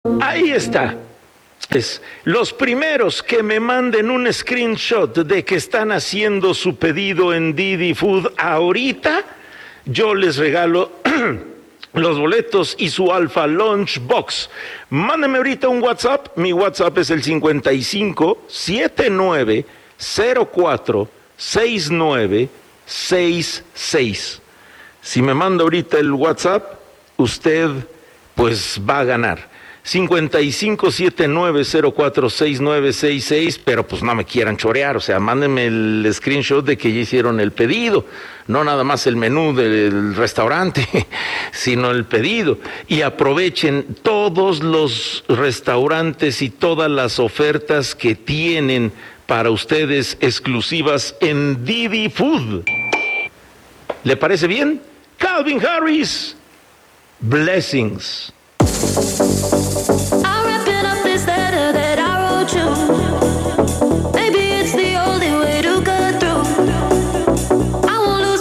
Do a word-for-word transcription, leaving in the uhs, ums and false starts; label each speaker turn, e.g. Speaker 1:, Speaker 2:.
Speaker 1: Ahí está. Es, los primeros que me manden un screenshot de que están haciendo su pedido en Didi Food ahorita, yo les regalo los boletos y su Alfa Lunch Box. Mándenme ahorita un WhatsApp. Mi WhatsApp es el cincuenta y cinco, setenta y nueve, cero cuatro, sesenta y nueve sesenta y seis. Si me manda ahorita el WhatsApp, usted pues va a ganar. cincuenta y cinco, setenta y nueve, cero cuatro, sesenta y nueve sesenta y seis, pero pues no me quieran chorear, o sea, mándenme el screenshot de que ya hicieron el pedido, no nada más el menú del restaurante, sino el pedido, y aprovechen todos los restaurantes y todas las ofertas que tienen para ustedes exclusivas en Didi Food. ¿Le parece bien? Calvin Harris, blessings.